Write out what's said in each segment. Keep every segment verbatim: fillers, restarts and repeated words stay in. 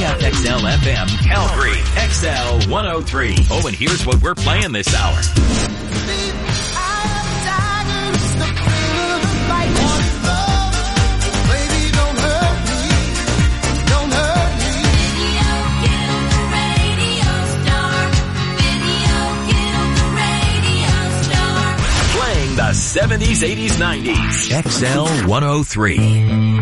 F X L F M, Calgary, X L one oh three. Oh, and here's what we're playing this hour. The seventies, eighties, nineties. X L one oh three.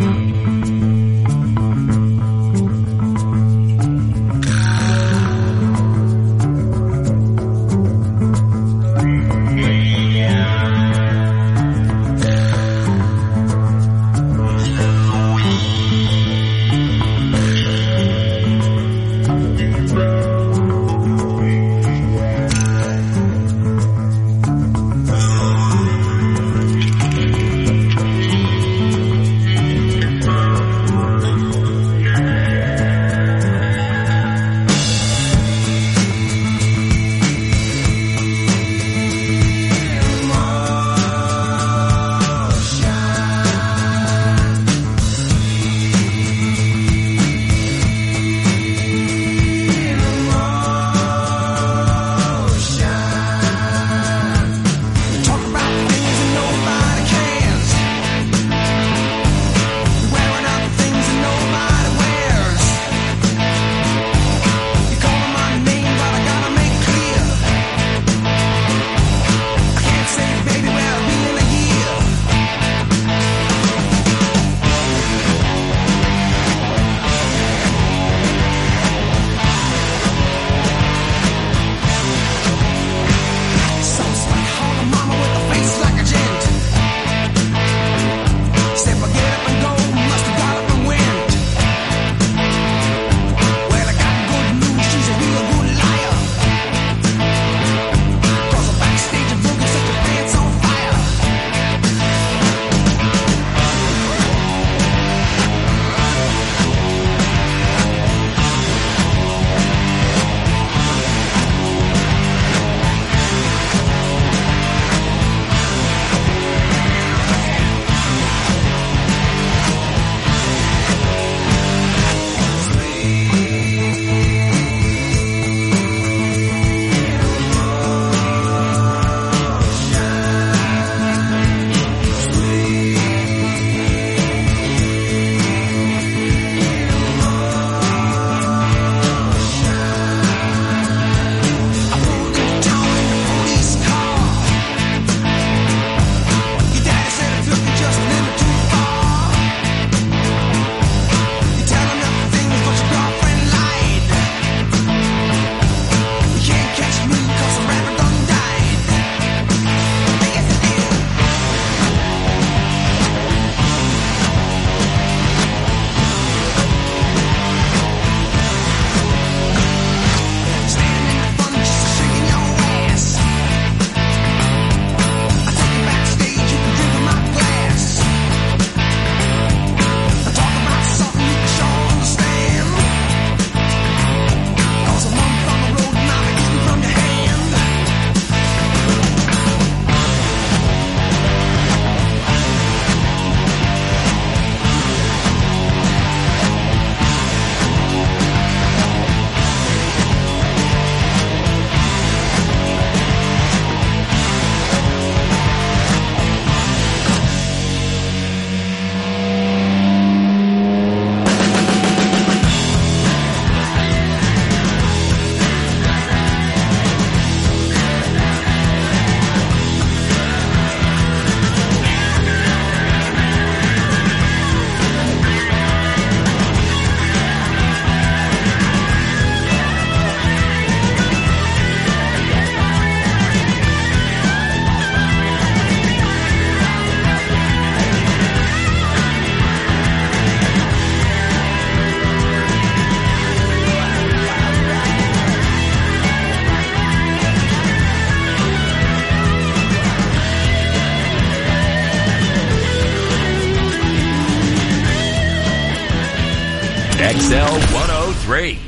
X L one oh three.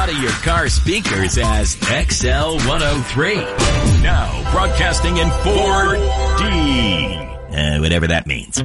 out of your car speakers as X L one oh three. Now broadcasting in four D. Uh, whatever that means.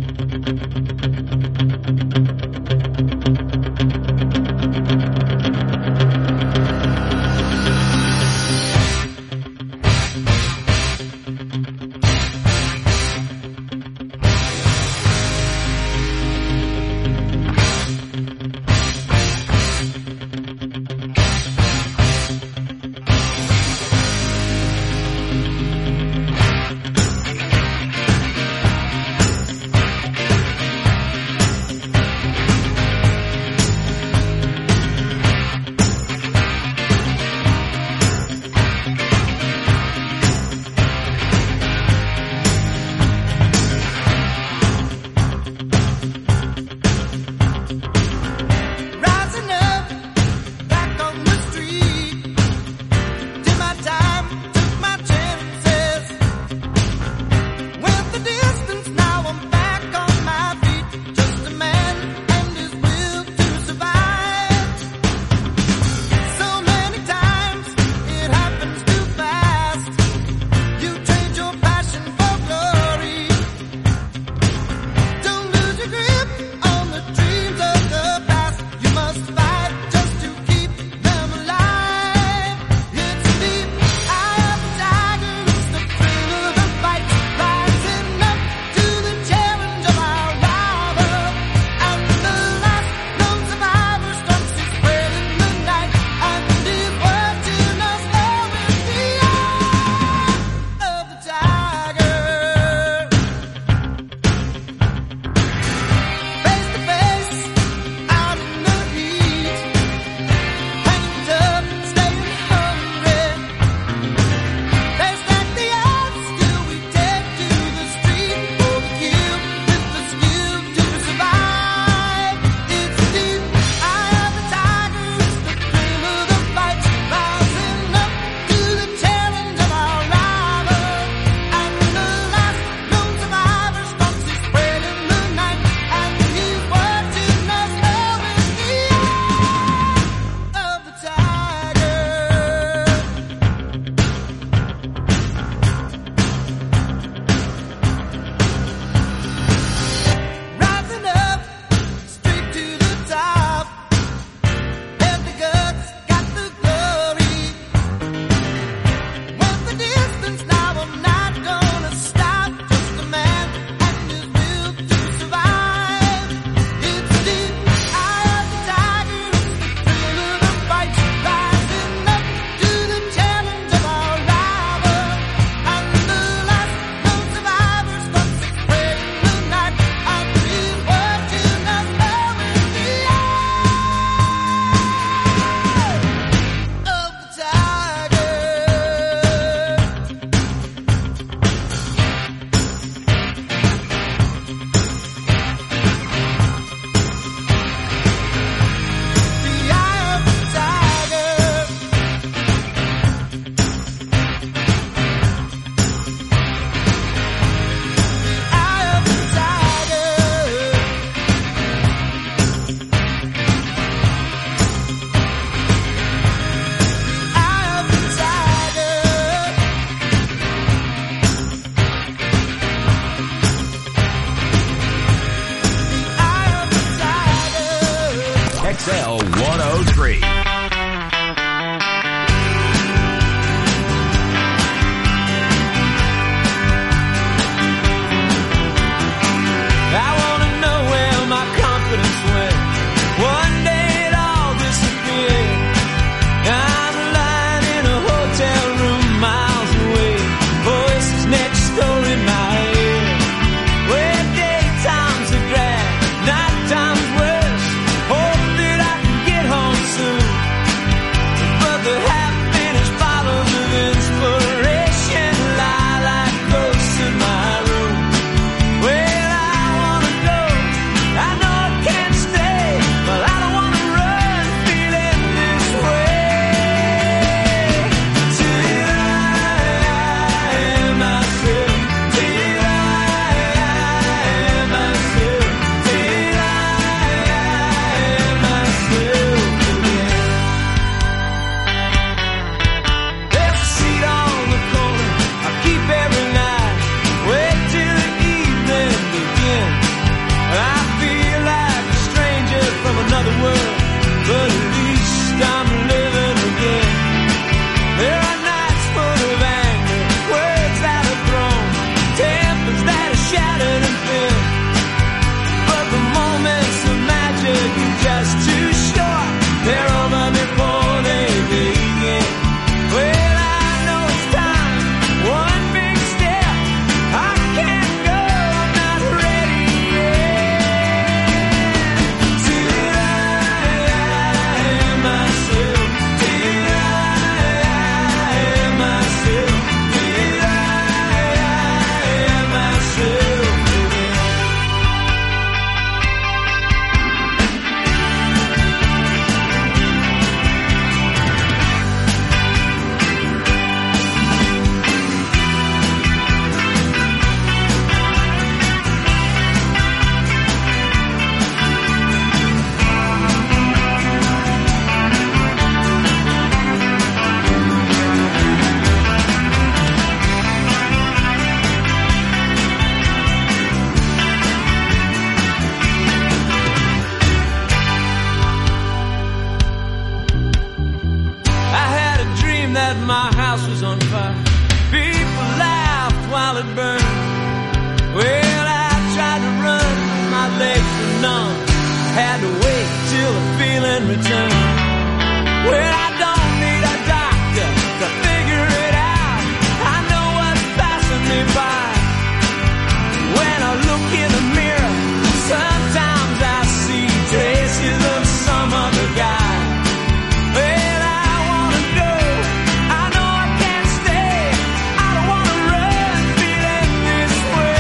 that my house was on fire. People laughed while it burned. Well, I tried to run, my legs were numb. Had to wait till the feeling returned. Well, I don't need a doctor to figure it out. I know what's passing me by. When I look in the mirror, sometimes I see traces of some other guy. Well, I wanna go, I know I can't stay. I don't wanna run feeling this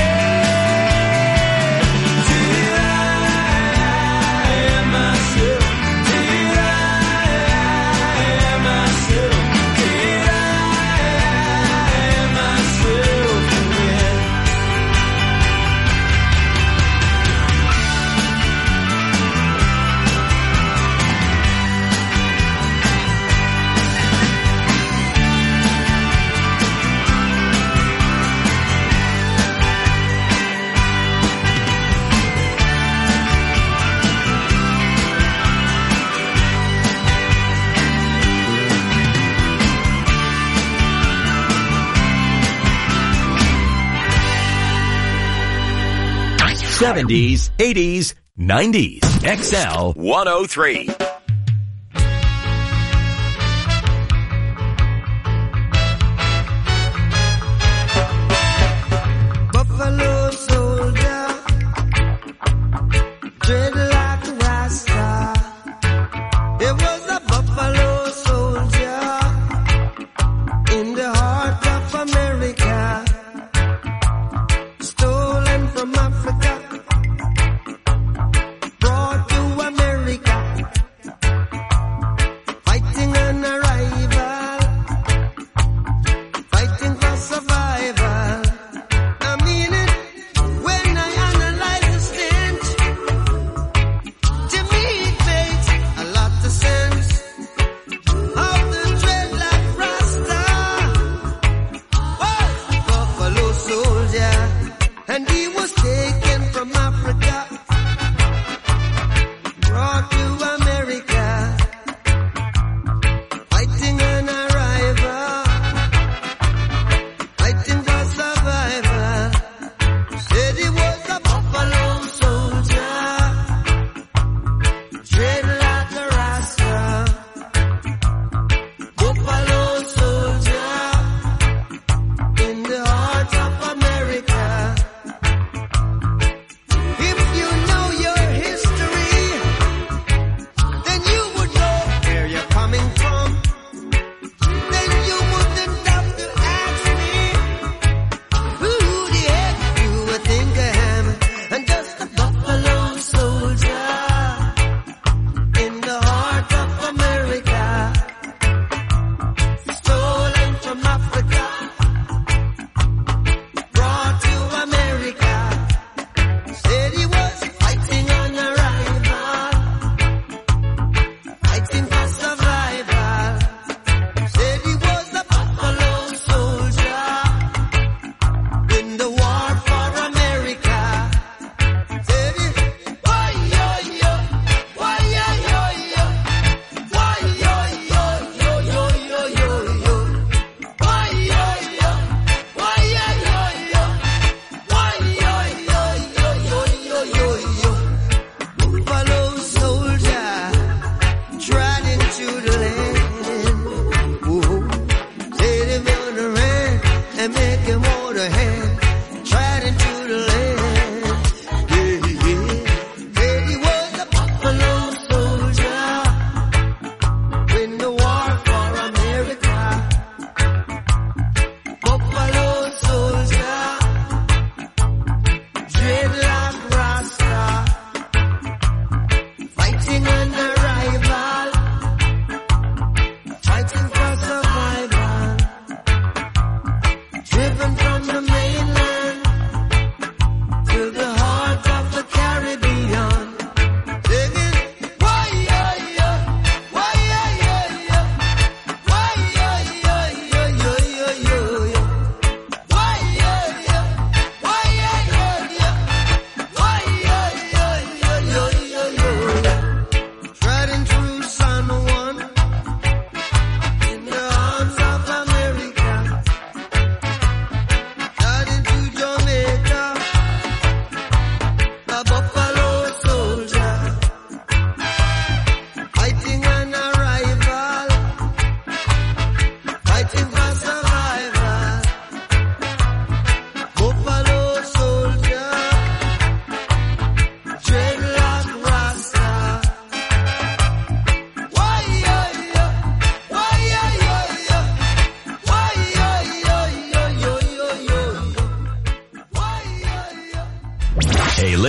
way. Till I am myself, till I am myself, till I am myself again. seventies, eighties, nineties. X L one oh three. Buffalo soldier, dreadlock rasta. It was a buffalo soldier in the heart of America, stolen from Africa, brought to America.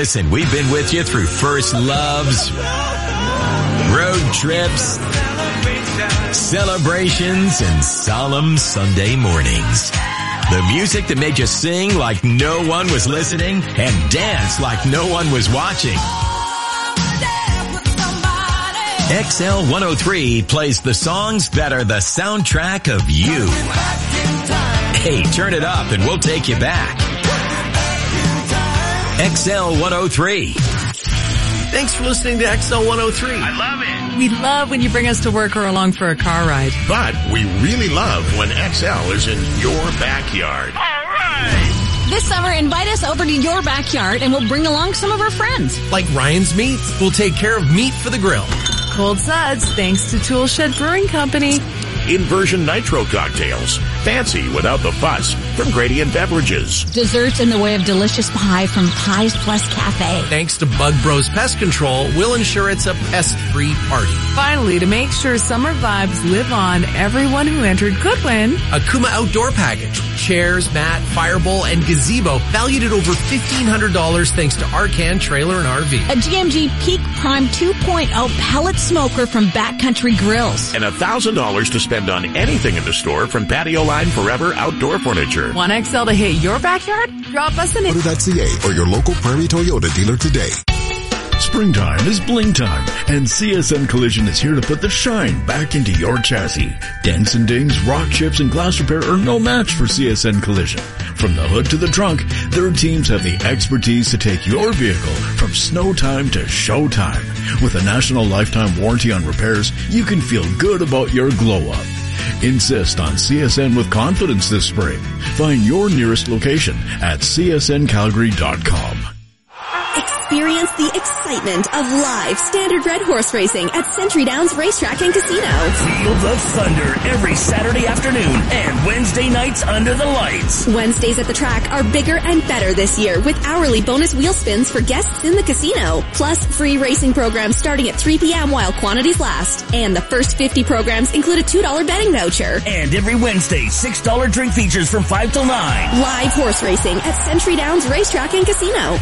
listen, we've been with you through first loves, road trips, celebrations, and solemn Sunday mornings. The music that made you sing like no one was listening and dance like no one was watching. X L one oh three plays the songs that are the soundtrack of you. Hey, turn it up and we'll take you back. X L one oh three. Thanks for listening to X L one oh three. I love it. We love when you bring us to work or along for a car ride. But we really love when X L is in your backyard. All right. This summer, invite us over to your backyard and we'll bring along some of our friends. Like Ryan's Meats, we'll take care of meat for the grill. Cold Suds, thanks to Tool Shed Brewing Company. Inversion Nitro cocktails. Fancy without the fuss from Gradient Beverages. Desserts in the way of delicious pie from Pies Plus Cafe. Thanks to Bug Bros Pest Control, we'll ensure it's a pest-free party. Finally, to make sure summer vibes live on, everyone who entered could win a Kuma Outdoor Package. Chairs, mat, firebowl, and gazebo valued at over fifteen hundred dollars thanks to Arcan Trailer and R V. A G M G Peak Prime two point oh pellet smoker from Backcountry Grills. And one thousand dollars to spend on anything in the store from Patio Line Forever Outdoor Furniture. Want X L to hit your backyard? Drop us an... Motor dot C A or your local Prairie Toyota dealer today. Springtime is bling time, and C S N Collision is here to put the shine back into your chassis. Dents and dings, rock chips, and glass repair are no match for C S N Collision. From the hood to the trunk, their teams have the expertise to take your vehicle from snow time to show time. With a national lifetime warranty on repairs, you can feel good about your glow-up. Insist on C S N with confidence this spring. Find your nearest location at C S N Calgary dot com. Experience the excitement of live standard red horse racing at Century Downs Racetrack and Casino. Field of Thunder every Saturday afternoon and Wednesday nights under the lights. Wednesdays at the track are bigger and better this year with hourly bonus wheel spins for guests in the casino. Plus free racing programs starting at three p.m. while quantities last. And the first fifty programs include a two dollar betting voucher. And every Wednesday, six dollar drink features from five till nine. Live horse racing at Century Downs Racetrack and Casino.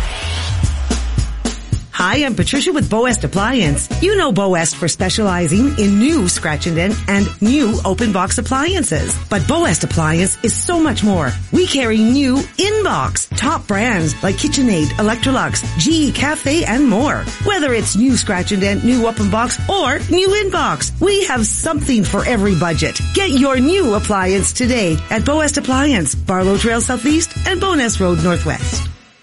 Hi, I'm Patricia with Boest Appliance. You know Boest for specializing in new scratch and dent and new open box appliances. But Boest Appliance is so much more. We carry new in-box, top brands like KitchenAid, Electrolux, G E Cafe, and more. Whether it's new scratch and dent, new open box, or new in-box, we have something for every budget. Get your new appliance today at Boest Appliance, Barlow Trail Southeast and Bowness Road Northwest.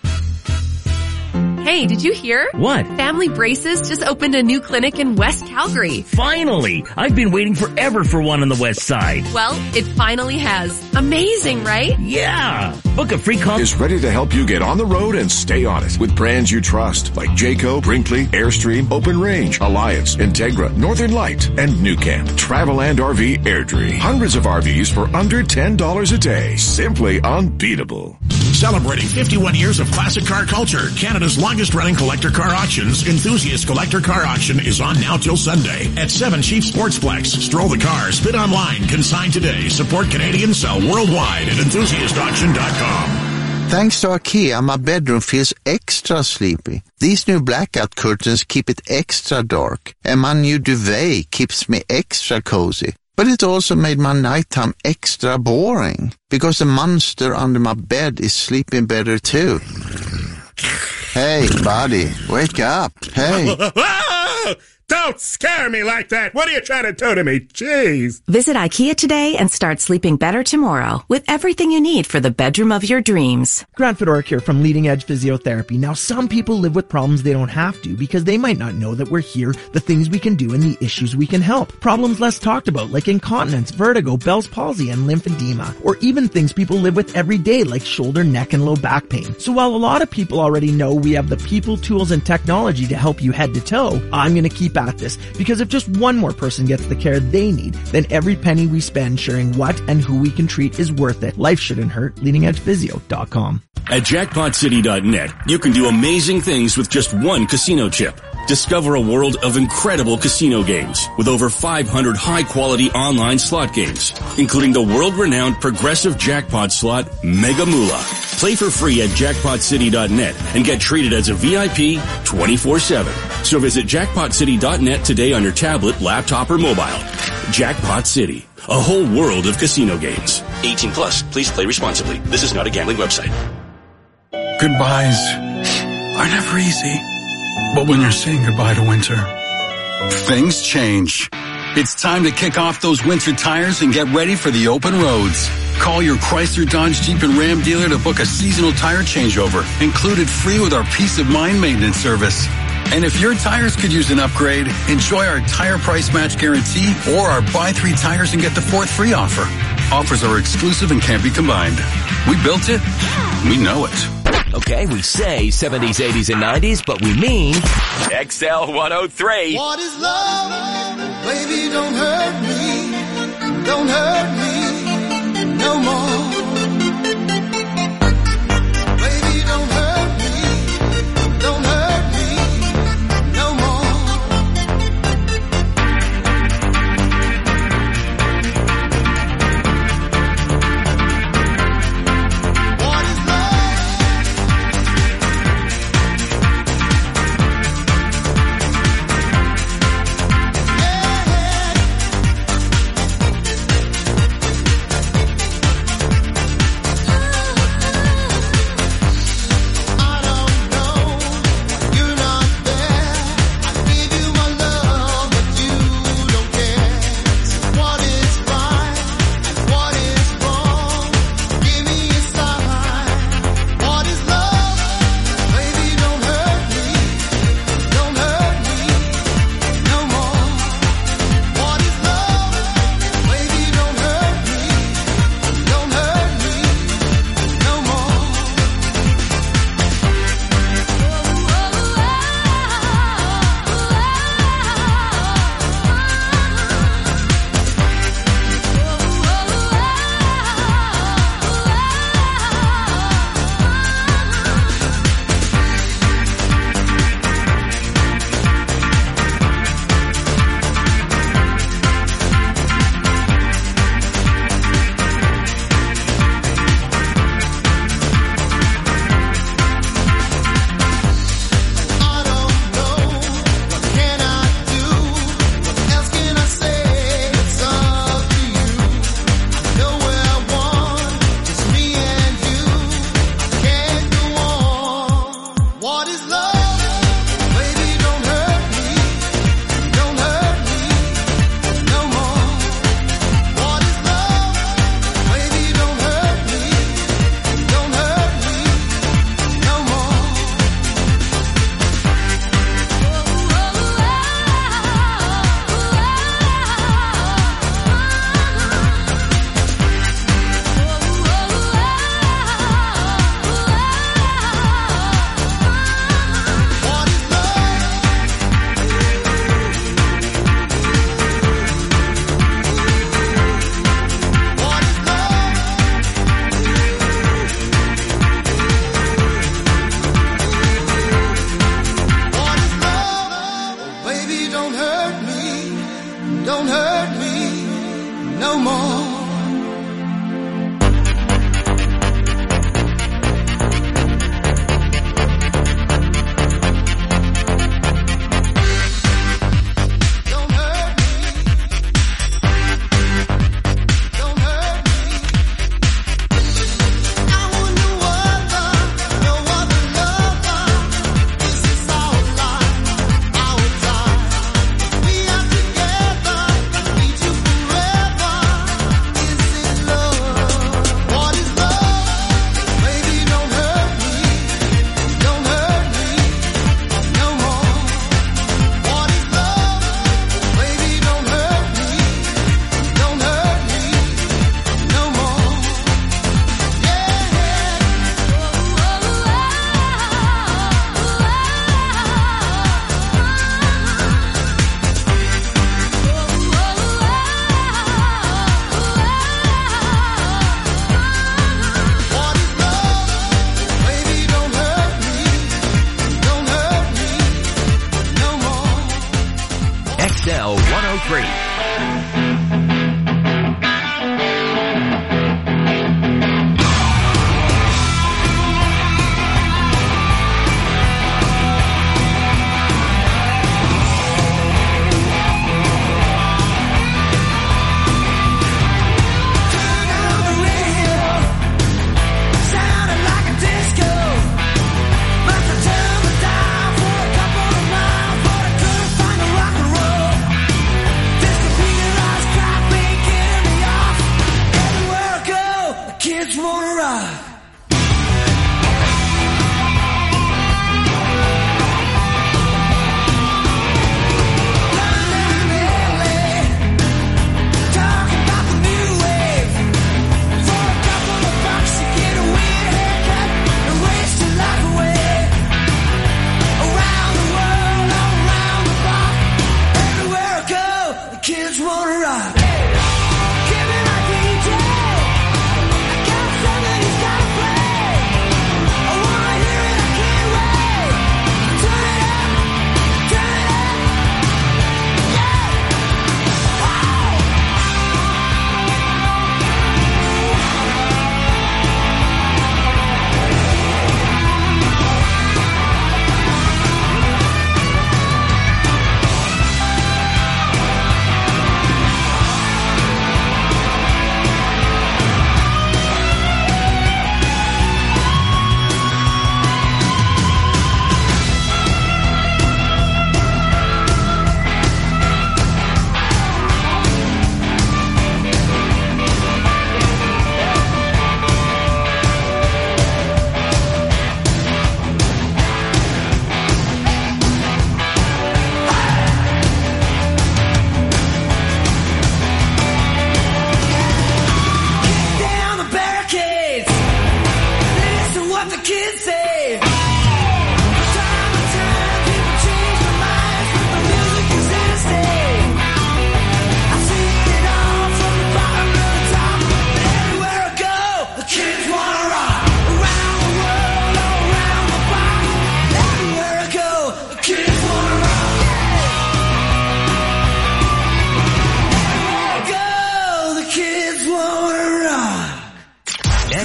Hey, did you hear? What? Family Braces just opened a new clinic in West Calgary. Finally! I've been waiting forever for one on the west side. Well, it finally has. Amazing, right? Yeah! Book a free call. Is ready to help you get on the road and stay on it with brands you trust like Jayco, Brinkley, Airstream, Open Range, Alliance, Integra, Northern Light, and New Camp. Travel and R V Airdrie. Hundreds of R Vs for under ten dollars a day. Simply unbeatable. Celebrating fifty-one years of classic car culture, Canada's longest-running collector car auctions, Enthusiast Collector Car Auction is on now till Sunday at seven Chief Sportsplex. Stroll the cars, bid online, consign today. Support Canadian, sell worldwide at enthusiast auction dot com. Thanks to IKEA, my bedroom feels extra sleepy. These new blackout curtains keep it extra dark, and my new duvet keeps me extra cozy. But it also made my nighttime extra boring, because the monster under my bed is sleeping better too. Hey, buddy, wake up. Hey. Don't scare me like that. What are you trying to do to me? Jeez. Visit IKEA today and start sleeping better tomorrow with everything you need for the bedroom of your dreams. Grant Fedoruk here from Leading Edge Physiotherapy. Now, some people live with problems they don't have to because they might not know that we're here, the things we can do, and the issues we can help. Problems less talked about like incontinence, vertigo, Bell's palsy, and lymphedema. Or even things people live with every day like shoulder, neck, and low back pain. So while a lot of people already know we have the people, tools, and technology to help you head to toe, I'm going to keep at this, because if just one more person gets the care they need, then every penny we spend sharing what and who we can treat is worth it. Life shouldn't hurt. leading edge physio dot com. At jackpot city dot net, you can do amazing things with just one casino chip. Discover a world of incredible casino games with over five hundred high-quality online slot games, including the world-renowned progressive jackpot slot Mega Moolah. Play for free at jackpot city dot net and get treated as a V I P twenty-four seven. So visit jackpot city dot net today on your tablet, laptop, or mobile. Jackpot City, a whole world of casino games. eighteen plus, please play responsibly. This is not a gambling website. Goodbyes are never easy. But when you're saying goodbye to winter, things change. It's time to kick off those winter tires and get ready for the open roads. Call your Chrysler, Dodge, Jeep, and Ram dealer to book a seasonal tire changeover, included free with our Peace of Mind maintenance service. And if your tires could use an upgrade, enjoy our tire price match guarantee or our buy three tires and get the fourth free offer. Offers are exclusive and can't be combined. We built it. We know it. Okay, we say seventies, eighties, and nineties, but we mean X L one oh three. What is love? Baby, don't hurt me. Don't hurt me no more. Baby, don't hurt me. Don't hurt me no more. What is love? X L one oh three.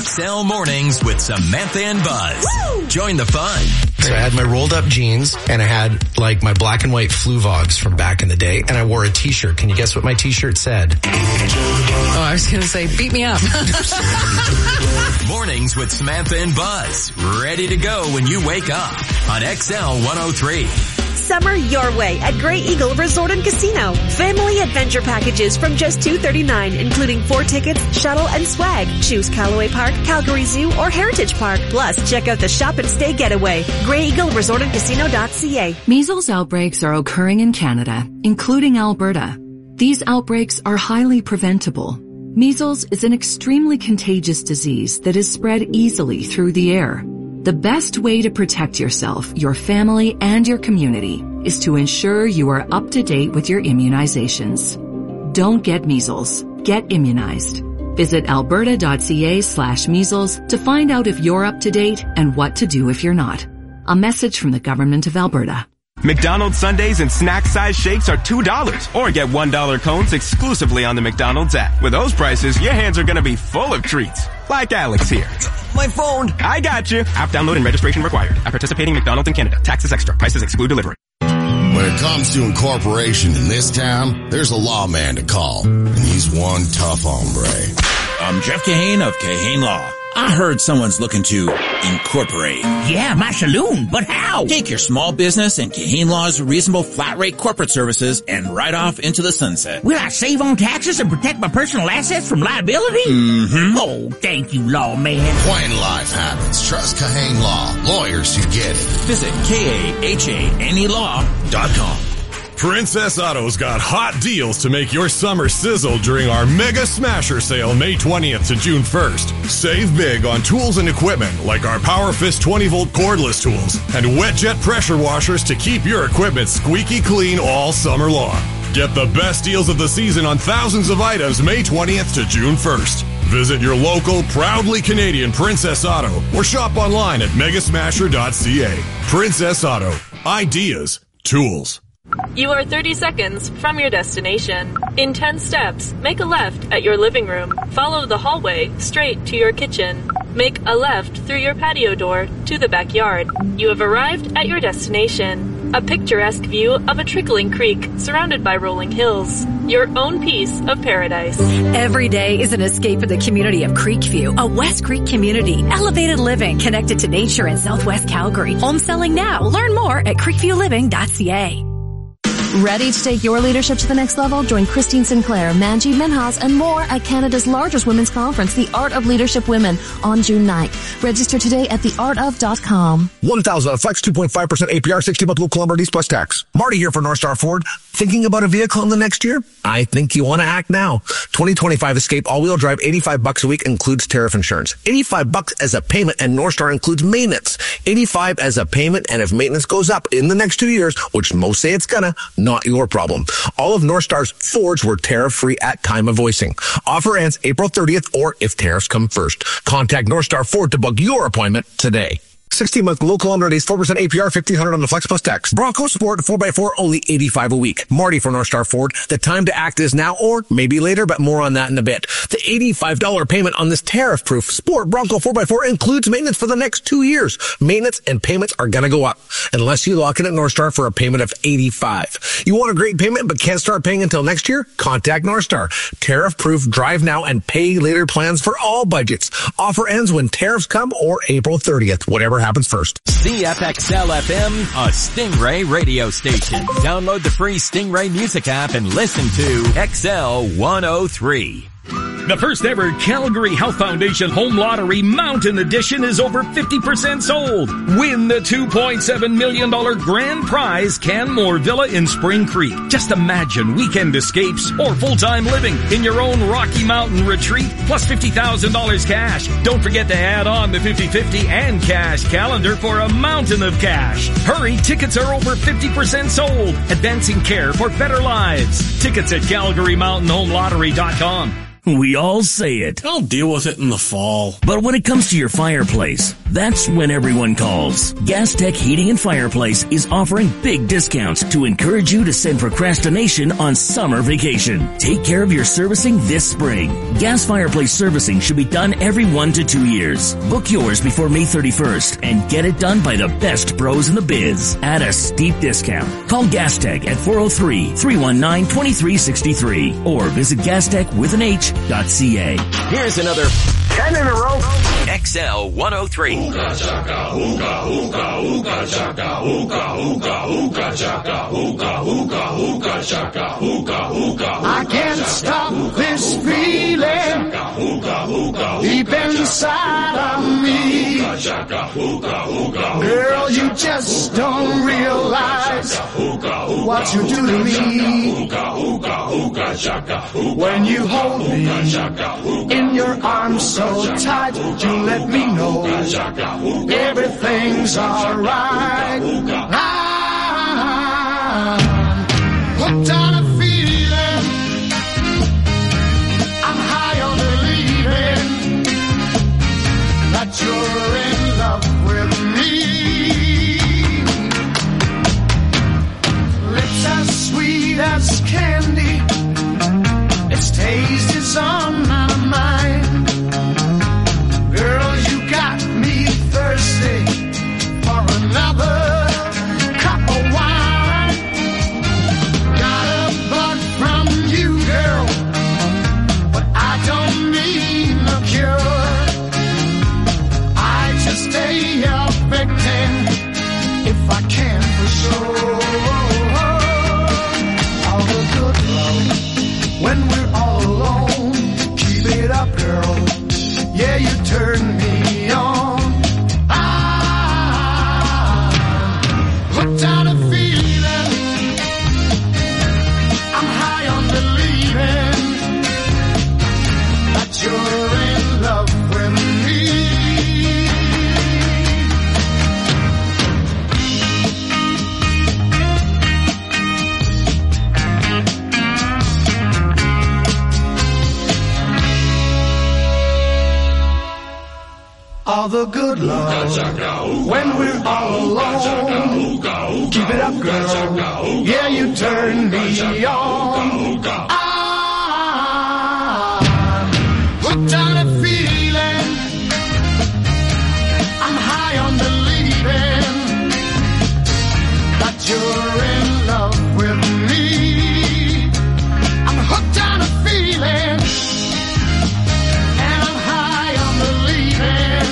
X L Mornings with Samantha and Buzz. Woo! Join the fun. So I had my rolled up jeans and I had like my black and white Fluvogs from back in the day, and I wore a t-shirt. Can you guess what my t-shirt said? Oh, I was going to say, beat me up. Mornings with Samantha and Buzz. Ready to go when you wake up on X L one oh three. Summer your way at Grey Eagle Resort and Casino. Family adventure packages from just two hundred thirty-nine dollars, including four tickets, shuttle, and swag. Choose Callaway Park, Calgary Zoo, or Heritage Park. Plus, check out the Shop and Stay Getaway. Grey Eagle Resort and Casino dot c a. Measles outbreaks are occurring in Canada, including Alberta. These outbreaks are highly preventable. Measles is an extremely contagious disease that is spread easily through the air. The best way to protect yourself, your family, and your community is to ensure you are up to date with your immunizations. Don't get measles. Get immunized. Visit alberta.ca slash measles to find out if you're up to date and what to do if you're not. A message from the Government of Alberta. McDonald's Sundaes and snack-size shakes are two dollars. Or get one dollar cones exclusively on the McDonald's app. With those prices, your hands are gonna be full of treats. Like Alex here. My phone. I got you. App download and registration required. At participating McDonald's in Canada. Taxes extra. Prices exclude delivery. When it comes to incorporation in this town, there's a lawman to call. And he's one tough hombre. I'm Jeff Kahane of Kahane Law. I heard someone's looking to incorporate. Yeah, my saloon, but how? Take your small business and Kahane Law's reasonable flat rate corporate services and ride off into the sunset. Will I save on taxes and protect my personal assets from liability? Mm-hmm. Oh, thank you, lawman. When life happens, trust Kahane Law. Lawyers who get it. Visit K A H A N E law dot com. Princess Auto's got hot deals to make your summer sizzle during our Mega Smasher sale May twentieth to June first. Save big on tools and equipment like our PowerFist twenty volt cordless tools and WetJet pressure washers to keep your equipment squeaky clean all summer long. Get the best deals of the season on thousands of items May twentieth to June first. Visit your local, proudly Canadian Princess Auto or shop online at mega smasher dot c a. Princess Auto. Ideas. Tools. You are thirty seconds from your destination. In ten steps, make a left at your living room. Follow the hallway straight to your kitchen. Make a left through your patio door to the backyard. You have arrived at your destination. A picturesque view of a trickling creek surrounded by rolling hills. Your own piece of paradise. Every day is an escape in the community of Creekview, a West Creek community. Elevated living connected to nature in Southwest Calgary. Home selling now. Learn more at creekview living dot c a. Ready to take your leadership to the next level? Join Christine Sinclair, Manjeet Minhas, and more at Canada's largest women's conference, The Art of Leadership Women, on June ninth. Register today at the art of dot com. one thousand flex, two point five percent A P R, sixty month low kilometer lease plus tax. Marty here for North Star Ford. Thinking about a vehicle in the next year? I think you want to act now. twenty twenty-five Escape all-wheel drive, eighty-five bucks a week, includes tariff insurance. eighty-five bucks as a payment, and North Star includes maintenance. eighty-five as a payment, and if maintenance goes up in the next two years, which most say it's gonna, not your problem. All of North Star's Fords were tariff-free at time of voicing. Offer ends April thirtieth, or if tariffs come first. Contact North Star Ford to book your appointment today. sixteen month low kilometer lease, four percent A P R, fifteen hundred on the Flex Plus tax. Bronco Sport four by four, only eighty-five a week. Marty for North Star Ford. The time to act is now, or maybe later, but more on that in a bit. The eighty-five dollars payment on this tariff-proof Sport Bronco four by four includes maintenance for the next two years. Maintenance and payments are gonna go up, unless you lock in at North Star for a payment of eighty-five dollars. You want a great payment but can't start paying until next year? Contact North Star. Tariff-proof drive now and pay later plans for all budgets. Offer ends when tariffs come or April thirtieth, whatever happens first. C F X L F M, a Stingray radio station. Download the free Stingray music app and listen to X L one oh three. The first ever Calgary Health Foundation Home Lottery Mountain Edition is over fifty percent sold. Win the two point seven million dollars grand prize Canmore Villa in Spring Creek. Just imagine weekend escapes or full-time living in your own Rocky Mountain retreat, plus fifty thousand dollars cash. Don't forget to add on the fifty fifty and cash calendar for a mountain of cash. Hurry, tickets are over fifty percent sold. Advancing care for better lives. Tickets at calgary mountain home lottery dot com. We all say it. I'll deal with it in the fall. But when it comes to your fireplace, that's when everyone calls. Gas Tech Heating and Fireplace is offering big discounts to encourage you to send procrastination on summer vacation. Take care of your servicing this spring. Gas fireplace servicing should be done every one to two years. Book yours before May thirty-first and get it done by the best pros in the biz at a steep discount. Call Gas Tech at four oh three, three one nine, two three six three or visit gastech with an H dot C A. Here's another ten in a row. X L one oh three. Ooga chaka, ooga, ooga, ooga chaka, ooga, ooga, ooga chaka, ooga, ooga, ooga chaka, ooga, ooga. I can't stop this feeling deep inside of me. Girl, you just don't realize what you do to me. When you hold me in your arms so tight, you let me know everything's alright. I'm hooked on a feeling, I'm high on believing that you're in love with me. Lips as sweet as candy, its taste is on my mind. Girl, you got me thirsty for another cup of wine. Got a bug from you, girl, but I don't need no cure. I just stay affecting if I can for sure. All the good love when we're all alone. Keep it up, girl. Yeah, you turn me on. I'm hooked on a feeling, I'm high on believing that you're in love with me. All the good love when we're all alone. Keep it up, girl. Yeah, you turn me on. I'm hooked on a feeling, I'm high on believing that you're in love with me. I'm hooked on a feeling, and I'm high on believing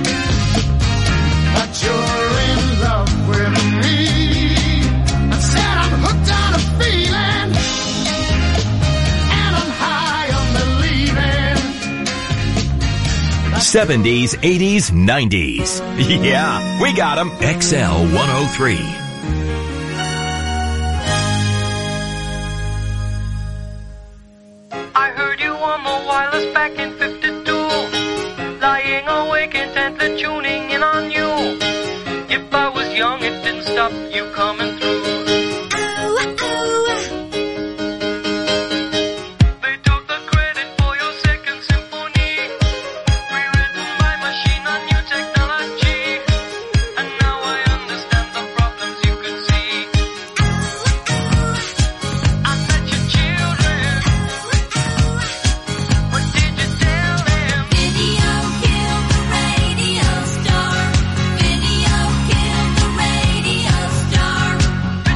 that you're in love with me. I said I'm hooked on a feeling, and I'm high on believing. seventies, eighties, nineties. Yeah, we got them. X L one oh three. I heard you on the wireless back in fifty-two, lying awake intently tuning in on you. If I was young, it didn't stop you coming through. They took the credit for your second symphony, rewritten by machine on new technology, and now I understand the problems you could see. I met your children, what did you tell them? Video killed the radio star. Video killed the radio star.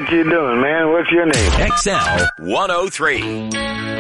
What you doing, man? What's your name? X L one oh three.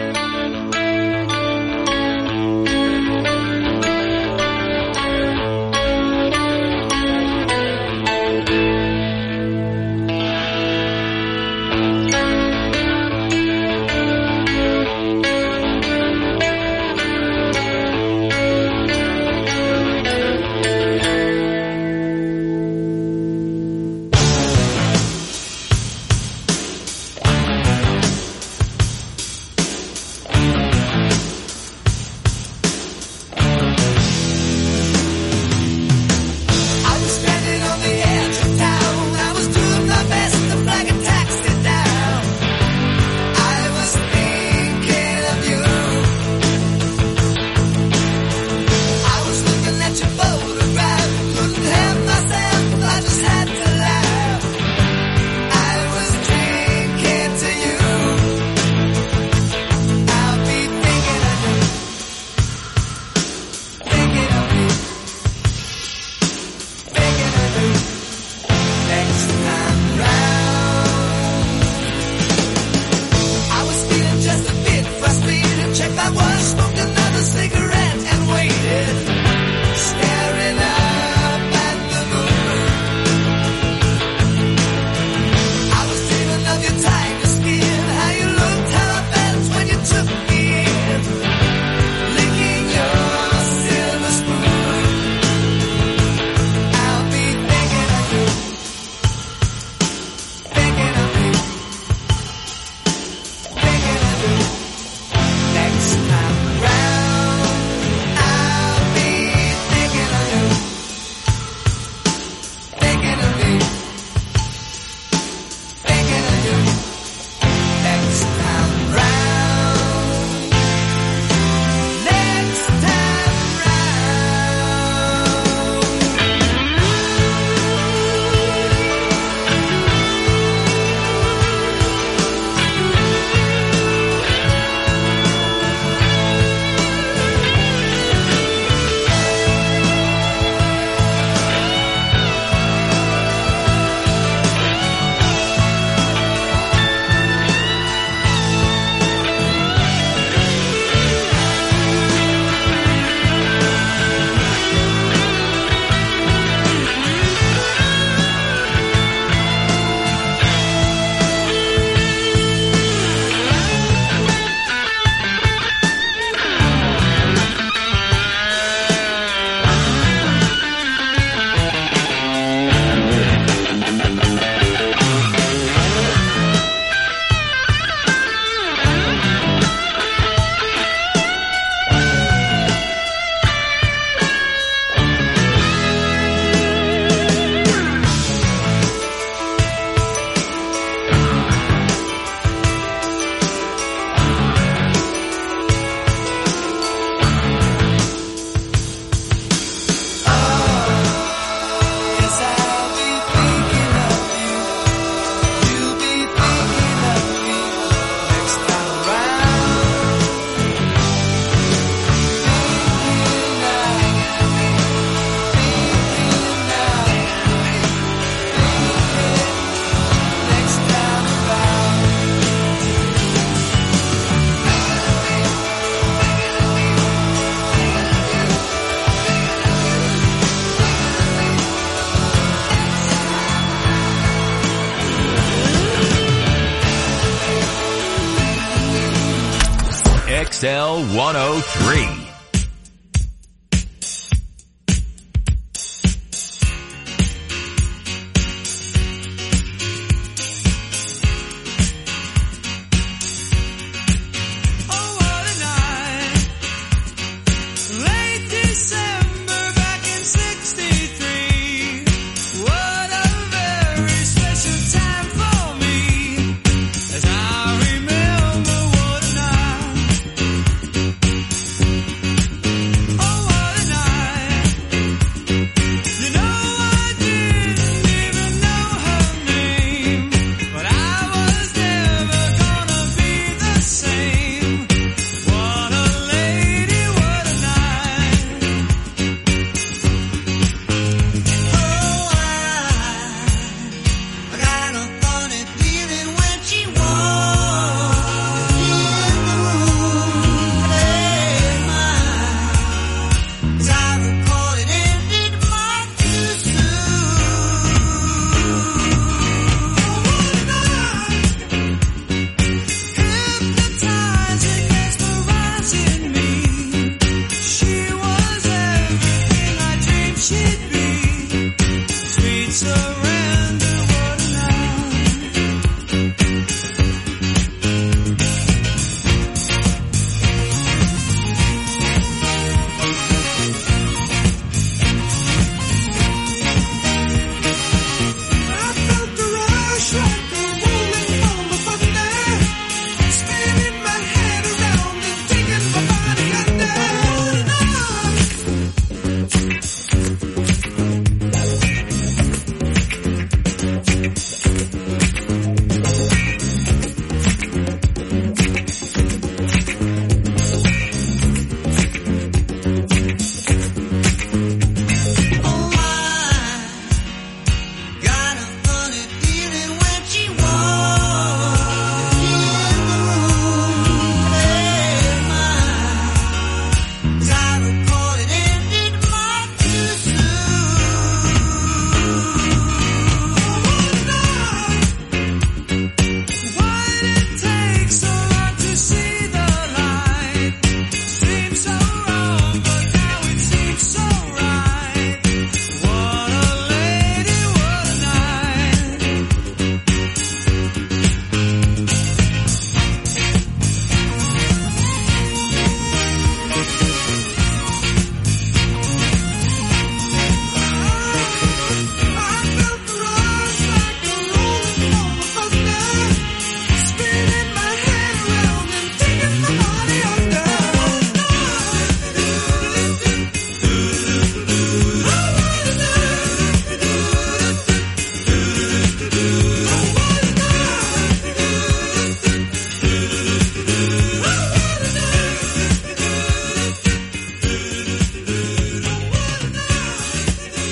X L one oh three.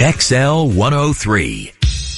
X L one oh three.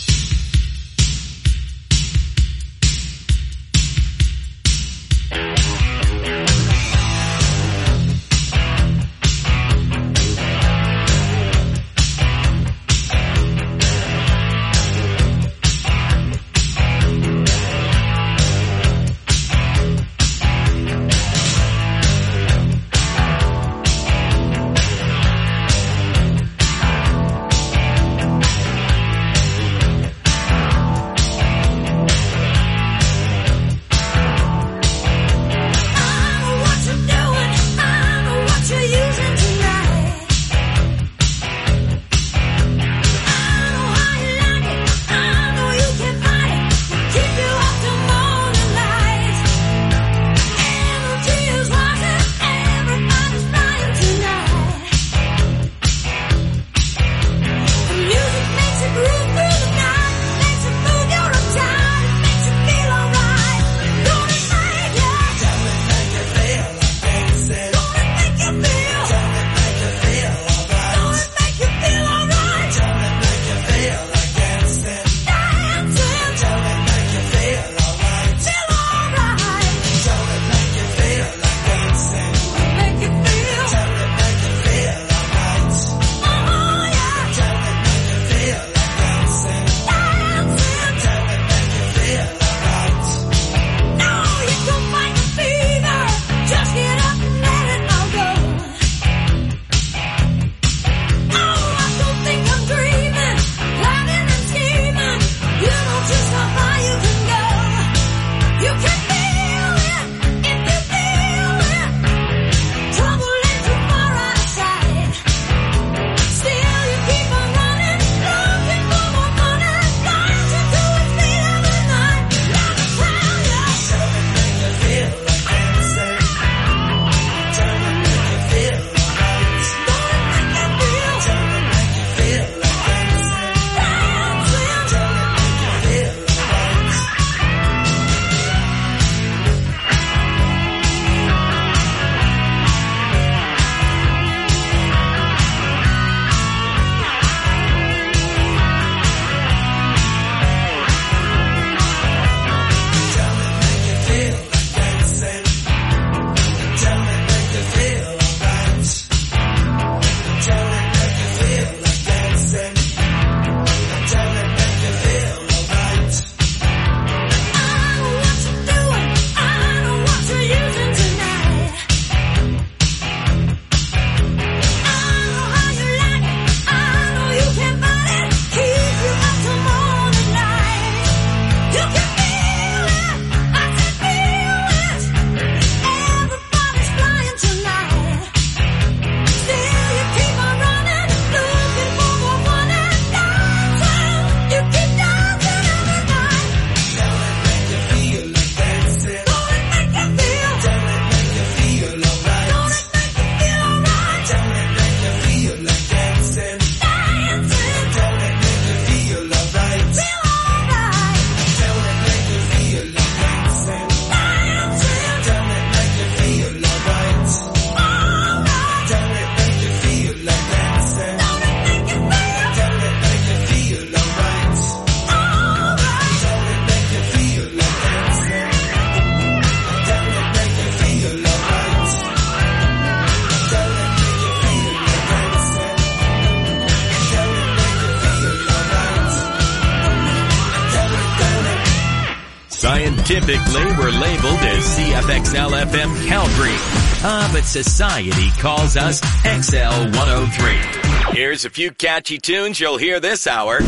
Scientifically, we're labeled as C F X L F M Calgary. Ah, but society calls us X L one oh three. Here's a few catchy tunes you'll hear this hour.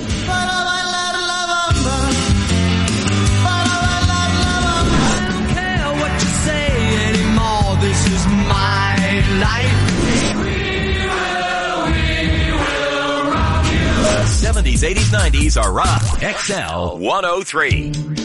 This is my life. We will, we will rock you. seventies, eighties, nineties are rock. X L one oh three.